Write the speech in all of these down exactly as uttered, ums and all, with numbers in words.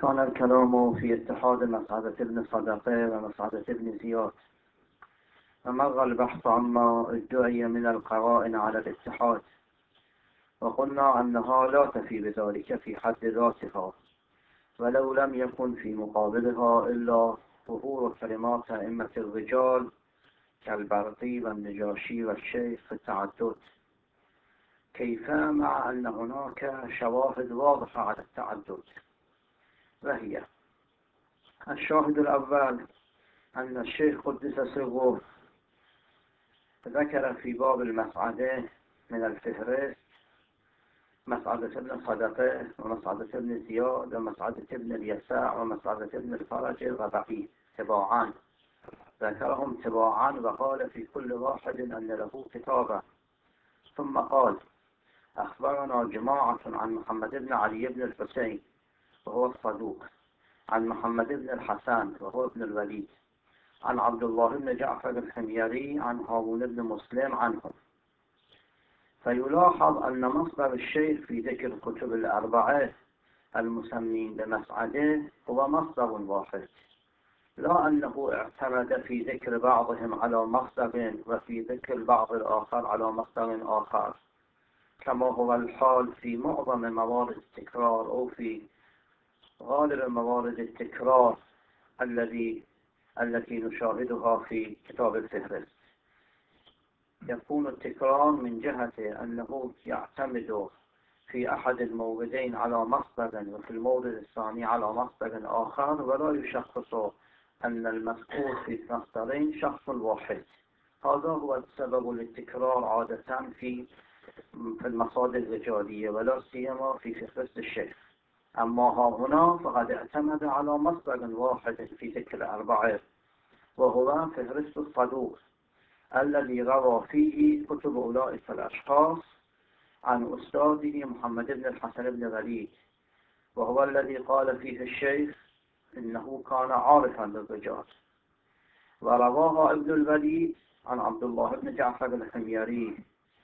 كان الكلام في اتحاد مسعدة ابن صدقة ومسعدة ابن زياد، ومر البحث عما ادعي من القرائن على الاتحاد، وقلنا أنها لا تفي بذلك في حد ذاتها، ولو لم يكن في مقابلها إلا ظهور كلمات أئمة الرجال كالبرقي والنجاشي والشيخ في التعدد، كيف مع أن هناك شواهد واضحة على التعدد، وهي: الشاهد الأول أن الشيخ قدس سره ذكر في باب المسعدة من الفهرست مسعدة ابن صدقة ومسعدة ابن زياد ومسعدة ابن اليساع ومسعدة ابن الفرج الربعي تباعا، ذكرهم تباعا وقال في كل واحد أن له كتابا، ثم قال: أخبرنا جماعة عن محمد بن علي بن الحسين وهو الصدوق، عن محمد بن الحسن وهو ابن الوليد، عن عبد الله بن جعفر الحميري، عن هارون بن مسلم عنهم. فيلاحظ أن مصدر الشيخ في ذكر الكتب الأربعة المسمين بمسعدة هو مصدر واحد، لا أنه اعتمد في ذكر بعضهم على مصدر وفي ذكر البعض الآخر على مصدر آخر، كما هو الحال في معظم موارد التكرار أو في غالب موارد التكرار الذي التي نشاهدها في كتاب الفهرست. يكون التكرار من جهة أنه يعتمد في أحد الموردين على مصدر وفي المورد الثاني على مصدر آخر، ولا يشخص أن المذكور في مصدرين شخص واحد. هذا هو السبب للتكرار عادة في في المصادر الرجالية ولا سيما في فهرست الشيخ. أما ها هنا فقد اعتمد على مصدر واحد في ذكر الأربعة، وهو فهرست الصدوق الذي روى فيه كتب أولئك الأشخاص عن أستاذه محمد بن الحسن بن وليد، وهو الذي قال فيه الشيخ إنه كان عارفا بالرجال. ورواها ابن الوليد عن عبد الله بن جعفر الحميري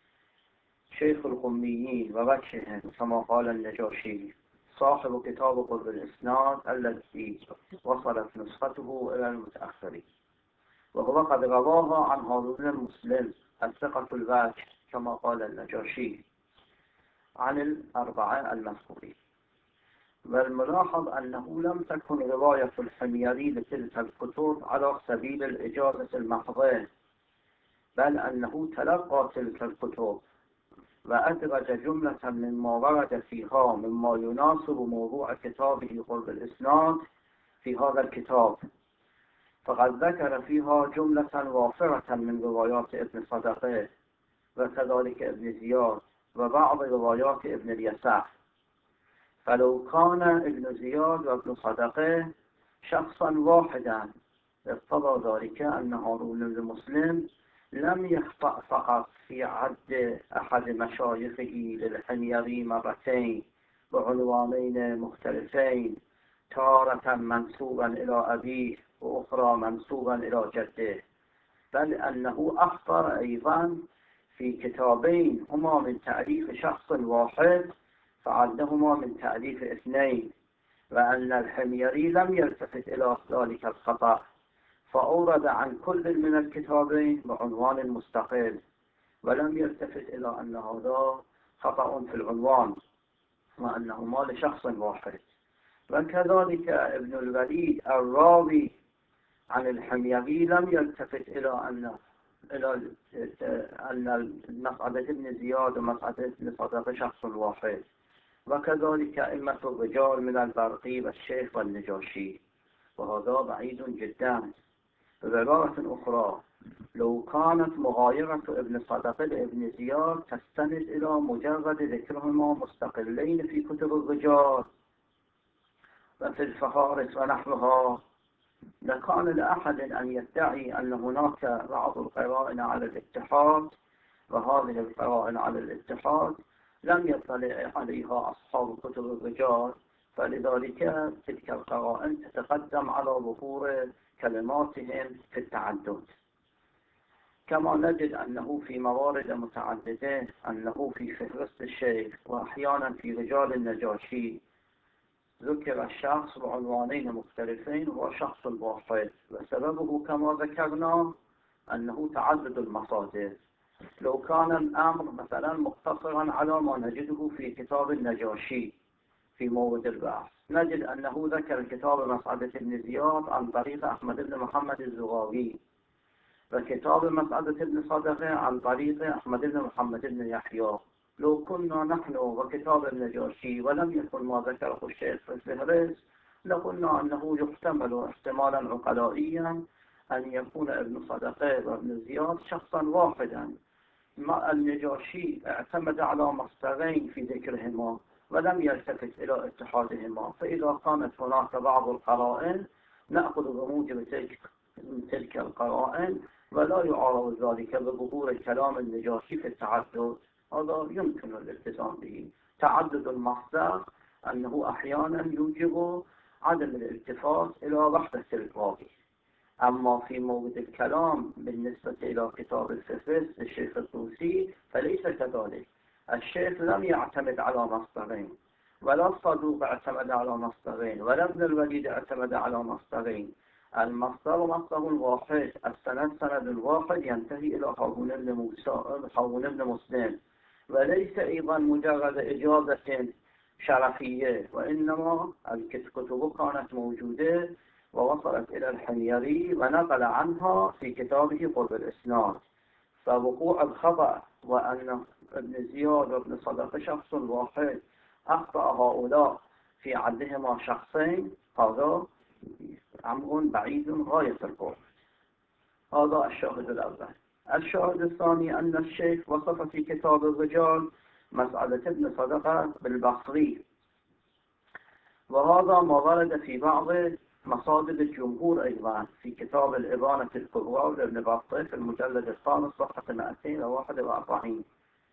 شيخ القميين ووجههم، كما قال النجاشي صاحب كتاب قرب الإسناد الذي وصلت نسخته إلى المتأخرين، وهو قد رواها عن هارون المسلم الثقة الوجه، كما قال النجاشي عن الأربعة المذكورين. والملاحظ أنه لم تكن رواية الحميري لتلك الكتب على سبيل الإجازة المحضة، بل أنه تلقى تلك الكتب وأدرج جملة مما ورد فيها مما يناسب موضوع كتابه قرب الإسناد في هذا الكتاب، فقد ذكر فيها جملة وافرة من روايات ابن صدقة وكذلك ابن زياد وبعض روايات ابن اليساع. فلو كان ابن زياد وابن صدقة شخصا واحدا اقتضى ذلك أن هارون بن مسلم لم يخطأ فقط في عد أحد مشايخه للحميري مرتين بعنوانين مختلفين، تارة منسوبا إلى أبيه وأخرى منسوبا إلى جده، بل أنه أخبر أيضا في كتابين هما من تأليف شخص واحد فعدهما من تأليف اثنين، وأن الحميري لم يلتفت إلى ذلك الخطأ، فأورد عن كل من الكتابين بعنوان مستقل، ولم يلتفت إلى أن هذا خطأ في العنوان وأنهما لشخص واحد. وكذلك ابن الوليد الراوي عن الحميري لم يلتفت إلى أن إلى أن مسعدة ابن زياد ومسعدة ابن صدقة شخص واحد، وكذلك أئمة الرجال من البرقي والشيخ والنجاشي، وهذا بعيد جدا. بعبارة أخرى، لو كانت مغايرة ابن صدقة لابن زياد تستند إلى مجرد ذكرهما مستقلين في كتب الرجال وفي الفهارس ونحوها، لكان لأحد أن يدعي أن هناك بعض القرائن على الاتحاد، وهذه القرائن على الاتحاد لم يطلع عليها أصحاب كتب الرجال، فلذلك تلك القرائن تتقدم على ظهور كلماتهم في التعدد. كما نجد أنه في موارد متعددة أنه في فهرست الشيخ وأحيانا في رجال النجاشي ذكر الشخص بعنوانين مختلفين هو شخص واحد، وسببه كما ذكرنا أنه تعدد المصادر. لو كان الأمر مثلا مقتصرا على ما نجده في كتاب النجاشي في مورد البحث، نجد أنه ذكر كتاب مسعدة بن زياد عن طريق أحمد بن محمد الزغاوي، وكتاب مسعدة بن صدقة عن طريق أحمد بن محمد بن يحيى. لو كنا نحن وكتاب النجاشي ولم يكن ما ذكره الشيخ في الفهرس، لقلنا أنه يحتمل احتمالا عقلائيا أن يكون ابن صدقة وابن زياد شخصا واحدا. ما النجاشي اعتمد على مصدرين في ذكرهما ولم يلتفت إلى اتحادهما، فإذا كانت هناك بعض القرائن نأخذ بموجب تلك, تلك القرائن، ولا يعارض ذلك بظهور الكلام النجاشي في التعدد. هذا يمكن الالتزام به. تعدد المصدر أنه أحيانا يوجب عدم الالتفات إلى وحدة الراوي. أما في مورد الكلام بالنسبة إلى كتاب الفهرس للشيخ الطوسي فليس كذلك. الشيخ لم يعتمد على مصدرين، ولا الصدوق اعتمد على مصدرين، ولا ابن الوليد اعتمد على مصدرين. المصدر مصدر واحد، السند سند واحد ينتهي إلى هارون بن موسى هارون بن مسلم، وليس أيضا مجرد إجازة شرفية، وإنما الكتب كانت موجودة ووصلت إلى الحميري ونقل عنها في كتابه قرب الإسناد. فوقوع الخطأ وأن ابن زياد وابن صدقة شخص واحد أخطأ هؤلاء في عدهما شخصين، هذا أمر بعيد غاية البعد. هذا الشاهد الأول. الشاهد الثاني أن الشيخ وصف في كتاب الرجال مسعدة بن صدقة بالبصري، وهذا ما ورد في بعض مصادر الجمهور أيضا في كتاب الإبانة الكبرى لابن بطة في المجلد الخامس صفحة مئتين وواحد وأربعين.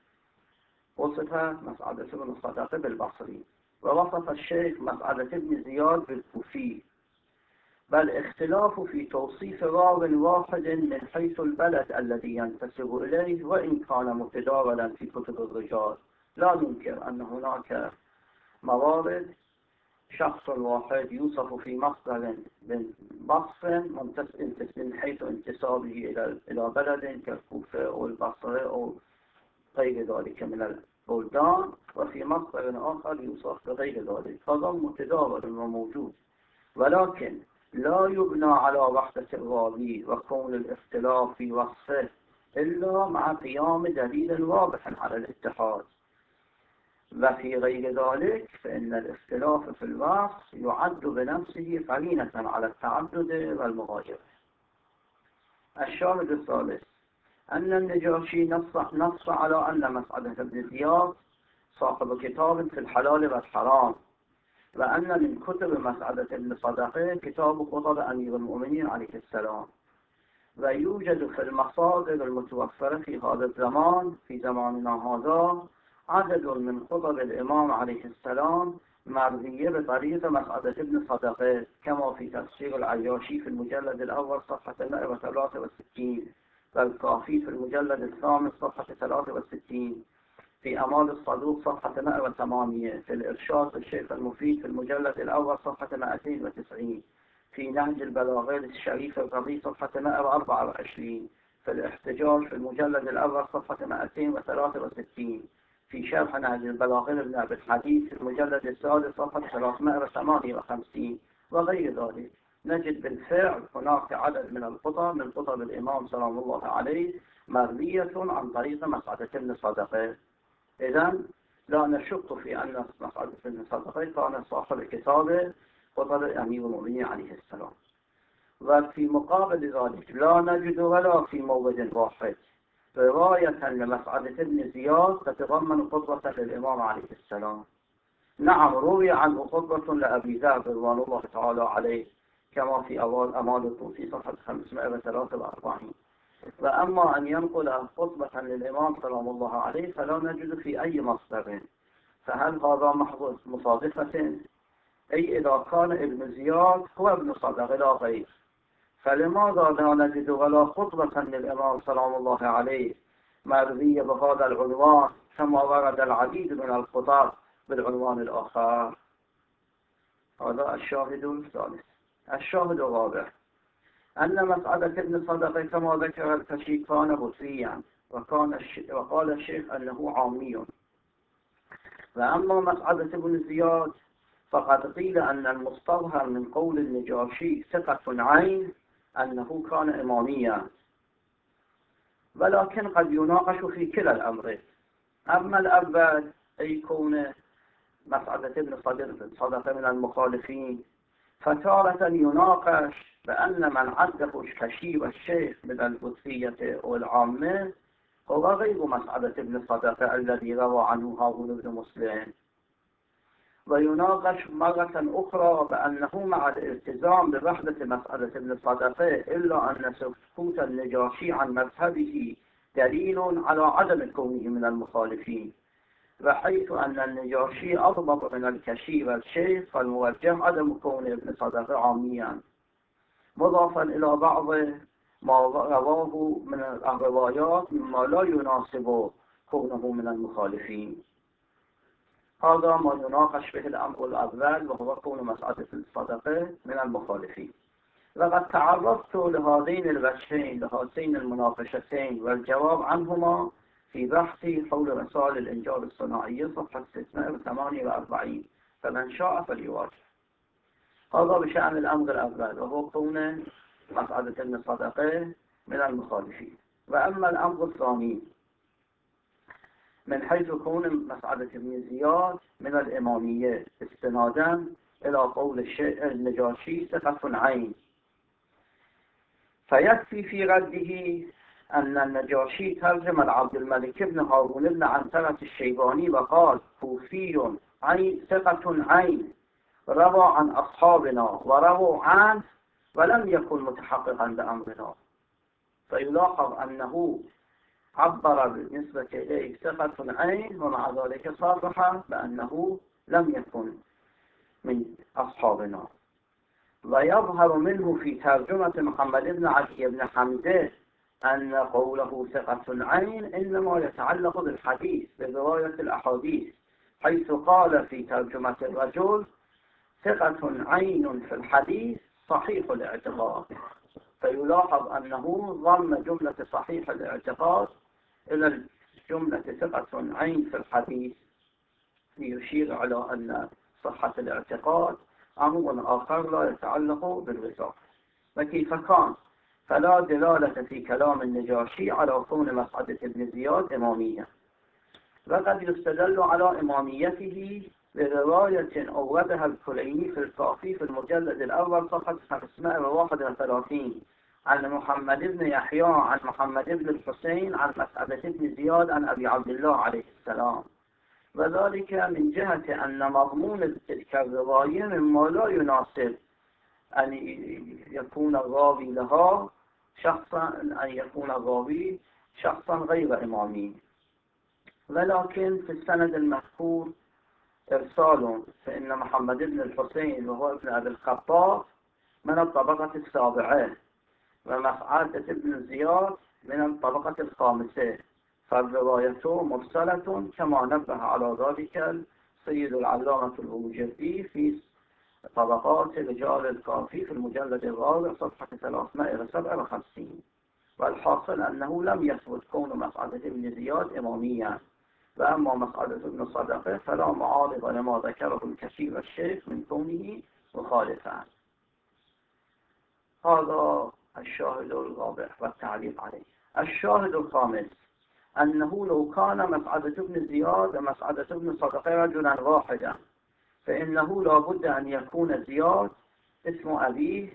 وصف مسعدة بن صدقة بالبصري، ووصف الشيخ مسعدة بن زياد بالكوفي. بل اختلاف في توصيف راو واحد من حيث البلد الذي ينتسب إليه وإن كان متداولا في كتب الرجال. لا ننكر أن هناك موارد شخص واحد يوصف في مصدر من بصف من حيث انتسابه إلى بلد كالكوفة أو البصرة أو غير ذلك من البلدان، وفي مصدر آخر يوصف بغير ذلك. هذا متداول وموجود، ولكن لا يبنى على وحدة الراوي وكون الاختلاف في وصفه إلا مع قيام دليل واضح على الاتحاد، وفي غير ذلك فإن الاختلاف في الوصف يعد بنفسه قرينة على التعدد والمغايرة. الشاهد الثالث أن النجاشي نص, نص على أن مسعدة بن زياد صاحب كتاب في الحلال والحرام، وأن من كتب مسعدة بن صدقة كتاب خطب أمير المؤمنين عليه السلام. ويوجد في المصادر المتوفرة في هذا الزمان في زماننا هذا عدد من خطب الإمام عليه السلام مروية بطريق مسعدة بن صدقة، كما في تفسير العياشي في المجلد الأول صفحة مئة وثلاثة وستين، والكافي في المجلد الثامن صفحة ثلاثة وستين، في أمال الصدوق صفحة مئة وثمانية، في الإرشاد الشيخ المفيد في المجلد الأول صفحة مئتين وتسعين، في نهج البلاغة الشريف الرضي صفحة مئة وأربعة وعشرين، في الاحتجاج في المجلد الأول صفحة مئتين وثلاثة وستين، في شرح نهج البلاغة لابن أبي الحديث في المجلد السادس صفحة ثلاثمئة وثمانية وخمسين، وغير ذلك. نجد بالفعل هناك عدد من الخطب من خطب الإمام سلام الله عليه مروية عن طريق مسعدة بن صدقة. إذن لا نشك في أن مسعدة بن صدقة كان صاحب كتاب خطب أمير المؤمنين عليه السلام. وفي مقابل ذلك لا نجد ولا في مورد واحد رواية لمسعدة بن زياد تتضمن خطبة للإمام عليه السلام. نعم، روي عنه خطبة لأبي ذر رضوان الله تعالى عليه كما في أول أمال الطوسي صفحة خمسمئة وثلاثة وأربعين. وأما أن ينقل خطبة للإمام سلام الله عليه فلا نجد في أي مصدر. فهل هذا محض مصادفة؟ أي إذا كان ابن زياد هو ابن صدقة لا غير، فلماذا لا نجد ولا خطبة للإمام سلام الله عليه مروية بهذا العنوان كما ورد العديد من الخطب بالعنوان الآخر؟ هذا الشاهد الثالث. الشاهد الرابع أن مسعدة ابن صدقة كما ذكر الكشي كان بطريا، وكان الش... وقال الشيخ أنه عامي. وأما مسعدة بن زياد فقد قيل أن المستظهر من قول النجاشي ثقة عين أنه كان إماميا، ولكن قد يناقش في كلا الأمرين. أما الأول أي كون مسعدة بن صدقة من المخالفين، فتارة يناقش بأن من عده الكشي والشيخ من البطرية والعامة هو غير مسعدة بن صدقة الذي روى عنه هارون بن مسلم، ويناقش مرة أخرى بأنه مع الالتزام بوحدة مسعدة بن صدقة إلا أن سكوت النجاشي عن مذهبه دليل على عدم كونه من المخالفين، بحيث أن النجاشي أضبط من الكشي والشيخ، فالموجه عدم كون ابن صدقة عاميا، مضافا إلى بعض ما رواه من الروايات مما لا يناسب كونه من المخالفين. هذا ما يناقش به الأمر الأول، وهو كون مسعدة الصدقة من المخالفين. وقد تعرضت لهذين الوجهين لهاتين المناقشتين والجواب عنهما في بحثي حول رسائل الإنجاب الصناعية صفحة ستمائة وثمانية وأربعين، فمن شاء فليواجه. هذا بشأن الأمر الأول، وهو كون مسعدة الصدقة من المخالفين. وأما الأمر الثاني من حيث كون مسعدة بن زياد من الإمامية استنادا إلى قول النجاشي ثقة عين، فيكفي في رده أن النجاشي ترجم العبد الملك بن هارون بن عنترة الشيباني وقال كوفي عين ثقة عين روى عن أصحابنا ورووا عنه ولم يكن متحققا بأمرنا. فيلاحظ أنه عبر بالنسبة إليه ثقة عين، ومع ذلك صرح بأنه لم يكن من أصحابنا. ويظهر منه في ترجمة محمد بن علي بن حمزة أن قوله ثقة عين إنما يتعلق بالحديث برواية الأحاديث، حيث قال في ترجمة الرجل ثقة عين في الحديث صحيح الاعتقاد. فيلاحظ أنه ضم جملة صحيح الاعتقاد إلى الجملة ثقة عين في الحديث، ليشير على أن صحة الاعتقاد أمر آخر لا يتعلق بالوثاق. وكيف كان فلا دلالة في كلام النجاشي على كون مسعدة بن زياد إمامية. وقد يستدل على إماميته برواية أوردها الكليني في الكافي في المجلد الأول صفحة خمسمائة وواحد وثلاثين عن محمد بن يحيى عن محمد بن الحسين عن مسعدة بن زياد عن أبي عبد الله عليه السلام، وذلك من جهة أن مضمون تلك الرواية مما لا يناسب أن يكون الراوي لها شخصا أن يكون الراوي شخصا غير إمامي. ولكن في السند المذكور إرسال، فإن محمد بن الحسين وهو ابن أبي الخطاب من الطبقة السابعة، ومسعدة بن زياد من الطبقة الخامسة، فالرواية مرسلة كما نبه على ذلك السيد العلامة الوجدي في طبقات رجال الكافي في المجلد الرابع صفحة ثلاثمائة وسبعة وخمسين. والحاصل أنه لم يثبت كون مسعدة بن زياد إماميا. وأما مسعدة بن صدقة فلا معارض لما ذكره الكشي والشيخ من كونه مخالفا. هذا الشاهد الرابع والتعليق عليه. الشاهد الخامس أنه لو كان مسعدة بن زياد ومسعدة بن صدقة رجلا واحدا، فإنه لا بد أن يكون زياد اسم أبيه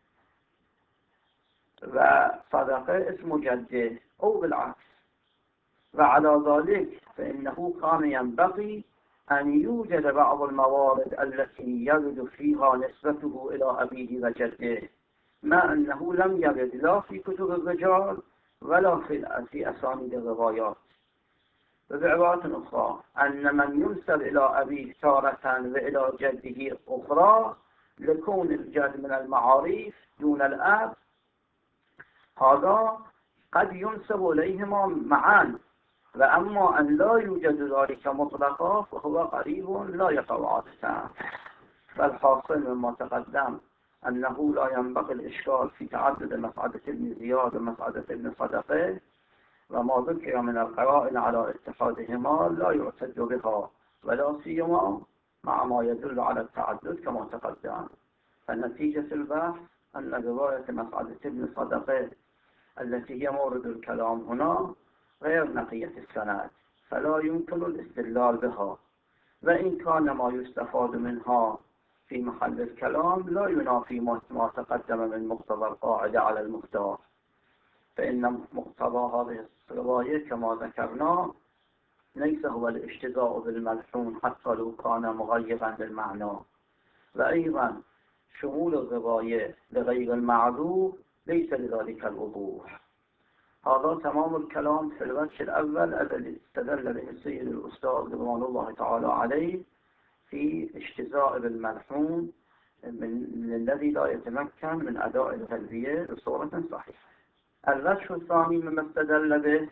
وصدقة اسم جده أو بالعكس. وعلى ذلك فإنه كان ينبغي أن يوجد بعض الموارد التي يرد فيها نسبته إلى أبيه وجده، ما أنه لم يرد لا في كتب الرجال ولا في أسانيد الروايات. بعبارة أخرى أن من ينسب إلى أبيه تارة وإلى جده أخرى لكون الجد من المعاريف دون الأب، هذا قد ينسب إليهما معا. وأما أن لا يوجد ذلك مطلقا فهو قريب لا يقع عادة. فالحاصل مما تقدم أنه لا ينبغي الإشكال في تعدد مسعدة ابن زياد ومسعدة ابن صدقه، وما ذكر من القرائن على اتحادهما لا يعتد بها، ولا سيما مع ما يدل على التعدد كما تقدم. فنتيجة البحث أن رواية مسعدة ابن صدقه التي هي مورد الكلام هنا غير نقية السند، فلا يمكن الاستدلال بها، وإن كان ما يستفاد منها في محل الكلام لا ينافي ما تقدم من مقتضى القاعدة على المختار، فإن مقتضى هذه الرواية كما ذكرنا ليس هو الاشتغال بالملحون حتى لو كان مغيرا بالمعنى، وأيضا شمول الرواية لغير المعروف ليس لذلك الوضوح. هذا تمام الكلام في الوجه الأول الذي استدل به السيد الأستاذ رضوان الله تعالى عليه في اشتزاء بالملحون من الذي لا يتمكن من أداء التلبية بصورة صحيحة. الوجه الثاني مما استدل به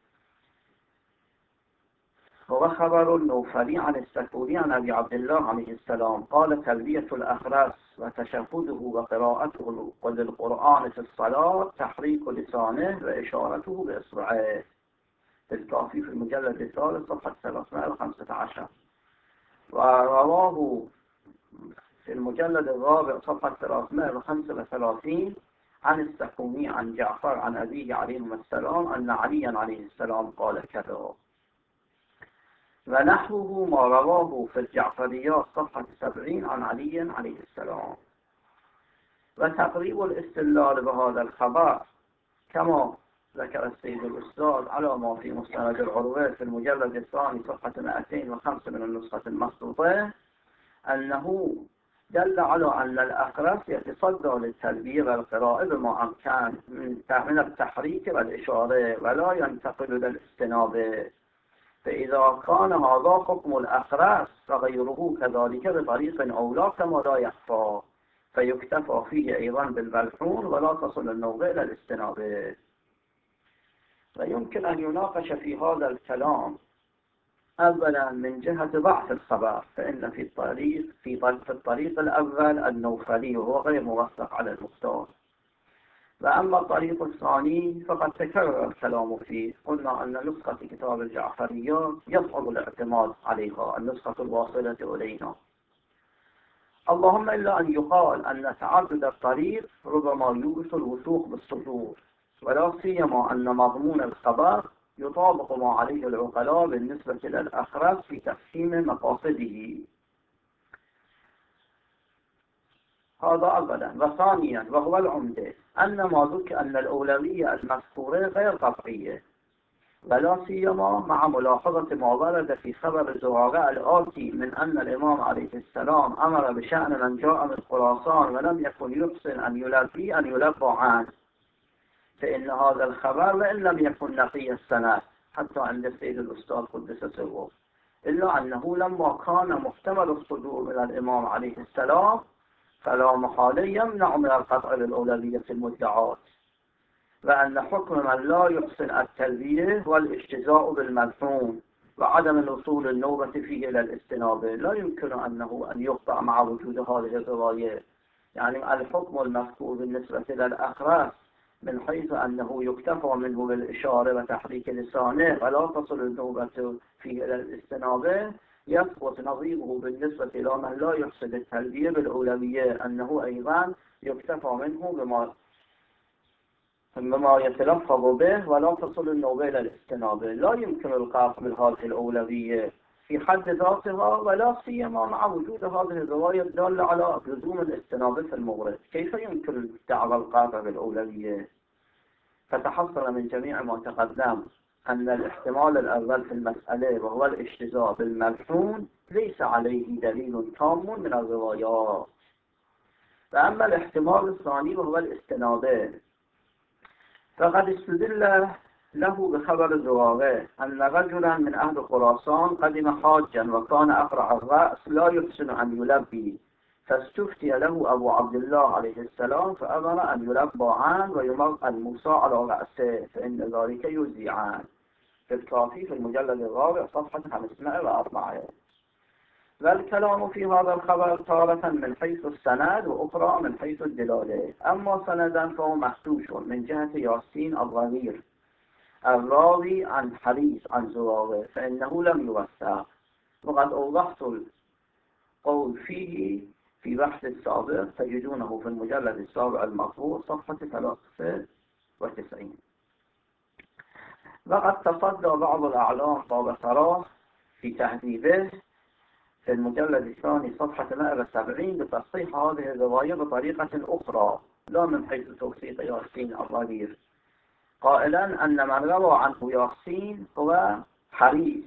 هو خبر النوفلي عن السكوني عن أبي عبد الله عليه السلام قال: تلبية الأخرس وتشهده وقراءته للقرآن في الصلاة تحريك لسانه وإشارته بإصبعه. في الكافي في المجلد الثالث صفحة ثلاثمائة وخمسة عشر. ورواه في المجلد الرابع صفحة ثلاثمائة وخمسة وثلاثين عن السكوني عن جعفر عن أبيه عليه السلام أن عليا عليه السلام قال كذا. ونحوه ما رواه في الجعفريات صفحة سبعين عن علي عليه السلام. وتقريب الاستدلال بهذا الخبر كما ذكر السيد الأستاذ على ما في مستند العروة في المجلد الثاني صفحة مئتين وخمسة من النسخة المخطوطة أنه دل على أن الأخرس يتصدى للتلبية والقراءة بما أمكن من التحريك والإشارة ولا ينتقل للاستنابة، فإذا كان هذا حكم الأخرس فغيره كذلك بطريق أولى كما لا يخفى، فيكتفى فيه أيضا بالملحون ولا تصل النوبة إلى الاستنابة. ويمكن أن يناقش في هذا الكلام أولا من جهة ضعف الخبر، فإن في الطريق في الطريق الأول النوفلي وهو غير موثق على المختار، وأما الطريق الثاني فقد تكرر الكلام فيه. قلنا أن نسخة كتاب الجعفريات يصعب الاعتماد عليها، النسخة الواصلة إلينا، اللهم إلا أن يقال أن تعدد الطريق ربما يورث الوثوق بالصدور، ولا سيما أن مضمون الخبر يطابق ما عليه العقلاء بالنسبة للأخرس في تفهيم مقاصده. هذا أولا. وثانيا وهو العمدة أن ما ذكر أن الأولوية المذكورة غير قطعية، ولا سيما مع ملاحظة ما ورد في خبر زرارة الآتي من أن الإمام عليه السلام أمر بشأن من جاء من خراسان ولم يكن يحسن أن يلبي أن يلبى عنه، فإن هذا الخبر وإن لم يكن نقي السند حتى عند السيد الأستاذ قدس سره، إلا أنه لما كان محتمل الصدور من الإمام عليه السلام فلا محالة يمنع من القطع للأولوية المدعاة، وأن حكم من لا يحسن التلبية والاشتزاء بالملحون وعدم الوصول النوبة فيه إلى الاستنابة لا يمكن أنه أن يقطع مع وجود هذه الرواية. يعني الحكم المذكور بالنسبة للأخرس من حيث أنه يكتفى منه بالإشارة وتحريك لسانه ولا تصل النوبة فيه إلى الاستنابة، يثبت نظيره بالنسبة إلى من لا يحسن التلبية بالأولوية أنه أيضا يكتفى منه بما بما يتلفظ به ولا تصل النوبة إلى الاستنابة. لا يمكن القطع بهذه الأولوية في حد ذاتها، ولا سيما مع وجود هذه الرواية الدالة على لزوم الاستنابة في المورد. كيف يمكن دعوى القطع بالأولوية؟ فتحصل من جميع ما تقدم أن الاحتمال الأول في المسألة وهو الاشتزاء بالملحون ليس عليه دليل تام من الروايات. وأما الاحتمال الثاني وهو الاستنابة فقد استدل له بخبر زرارة أن رجلا من أهل خراسان قدم حاجا وكان أقرع الرأس لا يحسن أن يلبي، فاستفتي له أبو عبد الله عليه السلام فأمر أن يلبى عنه ويمر الموسى على رأسه فإن ذلك يجزي عنه. في الكافي في المجلد الرابع صفحة خمسمائة وأربعة. والكلام في هذا الخبر تارة من حيث السند وأخرى من حيث الدلالة. أما سندا فهو محسوس من جهة ياسين الضرير الراوي عن حريص عن زرارة فإنه لم يوثق، وقد أوضحت القول فيه في بحث السابق، تجدونه في المجلد السابع المطبوع صفحة ثلاثة وتسعين. وقد تصدى بعض الأعلام باب سراح في تهذيبه في المجلد الثاني صفحة مئة وسبعين بتصحيح هذه الرواية بطريقة أخرى لا من حيث توثيق ياسين الضرير، قائلا أن من روى عنه ياسين هو حريص،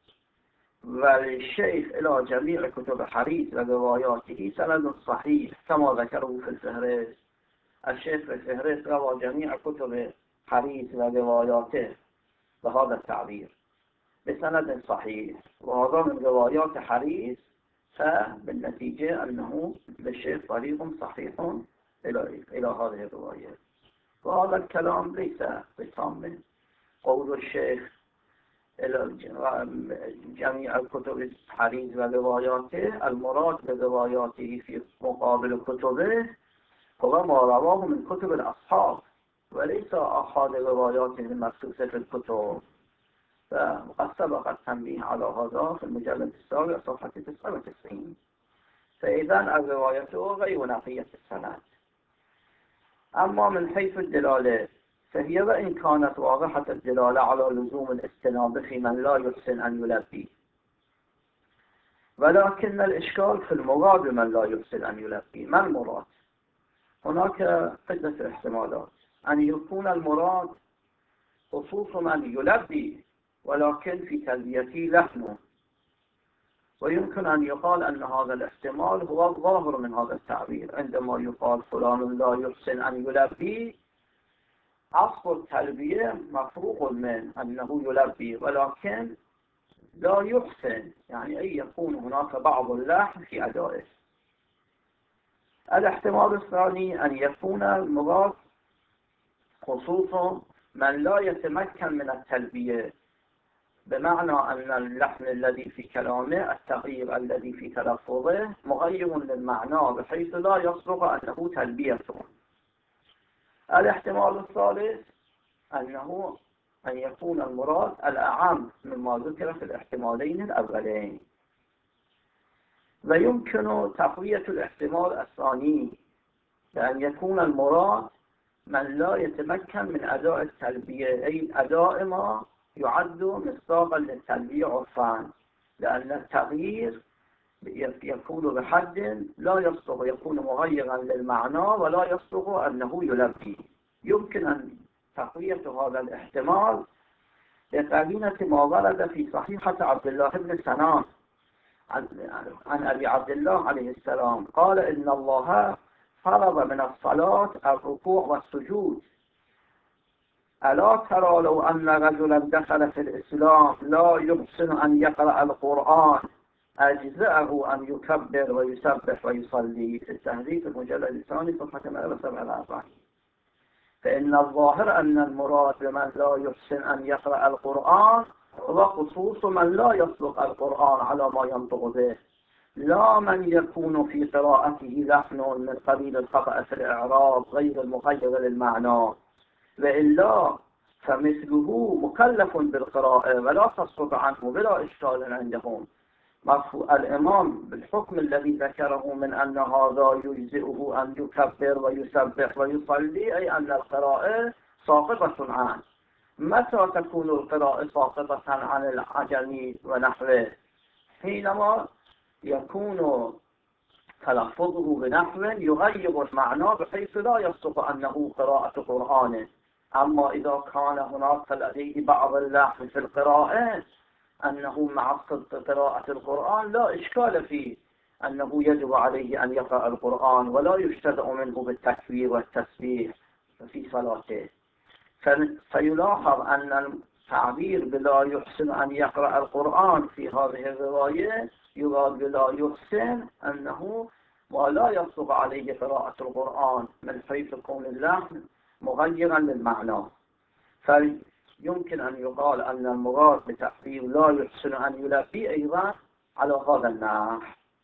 والشيخ إلى جميع كتب حريص ورواياته سند صحيح كما ذكره في الفهرست. الشيخ في الفهرست روى جميع كتب حريص ورواياته بهذا التعبير بسند صحيح، وهذا من روايات حريص، فبالنتيجة أنه للشيخ طريق صحيح إلى إلى هذه الرواية. وهذا الكلام ليس بتام. قول الشيخ إلى جميع الكتب حريص ورواياته، المراد برواياته في مقابل كتبه هو ما رواه من كتب الأصحاب وليس أحد رواياته المخصوصة في الكتب. وقد سبق التنبيه على هذا في المجلد السابع صفحة تسعة وتسعين. فإذا الرواية غير نقية السند. أما من حيث الدلالة فهي وإن كانت واضحة الدلالة على لزوم الاستناد في من لا يحسن أن يلبي، ولكن الإشكال في المراد بمن لا يحسن أن يلبي. ما المراد؟ هناك عدة احتمالات. أن يكون المراد خصوص من يلبي ولكن في تلبيته لحنه، ويمكن أن يقال أن هذا الاحتمال هو الظاهر من هذا التعبير. عندما يقال فلان لا يحسن أن يلبي، أصل التلبية مفروغ من أنه يلبي ولكن لا يحسن، يعني أن يكون هناك بعض اللحن في أدائه. الاحتمال الثاني أن يكون المراد خصوصا من لا يتمكن من التلبية، بمعنى أن اللحن الذي في كلامه، التغيير الذي في تلفظه مغير للمعنى بحيث لا يصدق أنه تلبيته. الاحتمال الثالث أنه أن يكون المراد الأعم مما ذكر في الاحتمالين الأولين. ويمكن تقوية الاحتمال الثاني بأن يكون المراد من لا يتمكن من أداء التلبية، أي أداء ما يعد مصداقا للتلبية عرفا، لأن التغيير يكون بحد لا يصدق، يكون مغيرا للمعنى ولا يصدق أنه يلبي. يمكن أن تقوية هذا الاحتمال بقرينة ما ورد في صحيحة عبد الله بن سنان عن أبي عبد الله عليه السلام قال إن الله فرض من الصلاة الركوع والسجود، ألا ترى لو أن رجلا دخل في الإسلام لا يحسن أن يقرأ القرآن أجزأه أن يكبر ويسبح ويصلي. في التهذيب المجلد الثاني صفحة مئة وسبعة وأربعين. فإن الظاهر أن المراد بمن لا يحسن أن يقرأ القرآن هو خصوص من لا يصدق القرآن على ما ينطق به، لا من يكون في قراءته لحن من قبيل الخطأ في الإعراب غير المغير للمعنى، وإلا فمثله مكلف بالقراءة ولا تسقط عنه بلا إشكال عندهم. الإمام بالحكم الذي ذكره من أن هذا يجزئه أن يكبر ويسبح ويصلي، أي أن القراءة ساقطة عنه. متى تكون القراءة ساقطة عن العجمي ونحوه؟ حينما يكون تلفظه بنحو يغير المعنى بحيث لا يصدق أنه قراءة قرآن. أما إذا كان هناك لديه بعض اللحن في القراءة أنه مع صدق قراءة القرآن لا إشكال فيه، أنه يجب عليه أن يقرأ القرآن ولا يشتدأ منه بالتكبير والتسبيح في صلاته. فيلاحظ أن التعبير بلا يحسن أن يقرأ القرآن في هذه الرواية يراد بلا يحسن أنه ولا يصدق عليه قراءة القرآن من حيث كون اللحن مغيرا للمعنى. فيمكن أن يقال أن المراد بتعبير لا يحسن أن يلبي أيضا على هذا النحو.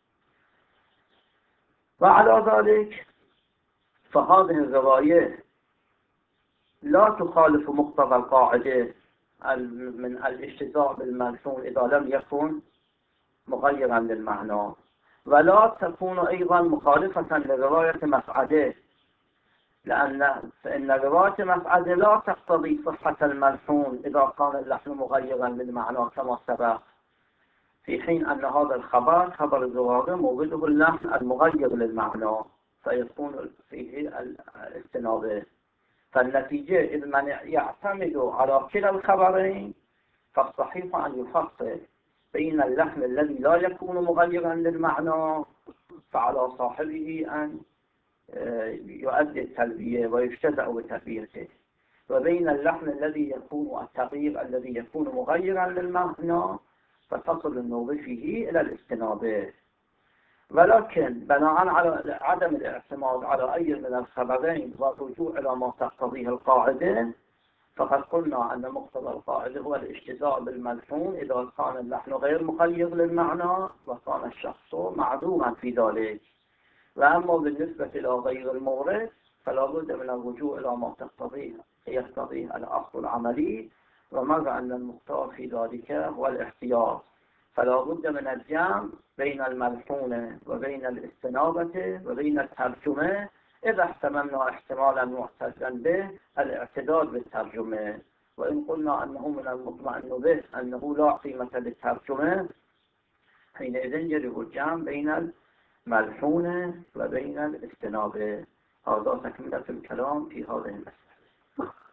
وعلى ذلك فهذه الرواية لا تخالف مقتضى القاعدة من الاجتزاء بالملحون إذا لم يكن مغيرا للمعنى، ولا تكون أيضا مخالفة لرواية مسعدة، لأن فإن رواية مسعدة لا تقتضي صحة الملحون إذا كان اللحن مغيرا للمعنى كما سبق، في حين أن هذا الخبر خبر الزرارة موجده اللحن المغير للمعنى فيكون فيه الاستنابة. فالنتيجة إذ من يعتمد على كلا الخبرين فالصحيح أن يفصل بين اللحن الذي لا يكون مغيرا للمعنى فعلى صاحبه أن يؤدي التلبية ويجتزأ بتلبيته، وبين اللحن الذي يكون التغيير الذي يكون مغيرا للمعنى فتصل النوبة فيه إلى الاستنابة. ولكن بناء على عدم الاعتماد على أي من الخبرين والرجوع إلى ما تقتضيه القاعدة، فقد قلنا أن مقتضى القاعدة هو الاجتزاء بالملحون إذا كان اللحن غير مغير للمعنى وكان الشخص معذورا في ذلك. وأما بالنسبة إلى غير المورد فلا بد من الرجوع إلى ما تقتضيه يقتضيه الأصل العملي، ومر أن المختار في ذلك هو الاحتياط، فلا بد من الجمع بين الملحون وبين الاستنابة وبين الترجمة إذا احتملنا احتمالا معتدا به الاعتداد بالترجمة. وإن قلنا أنه من المطمئن به أنه لا قيمة للترجمة حينئذ يجب الجمع بين الملحون وبين الاستنابة. هذا تكملة الكلام في هذه المسألة.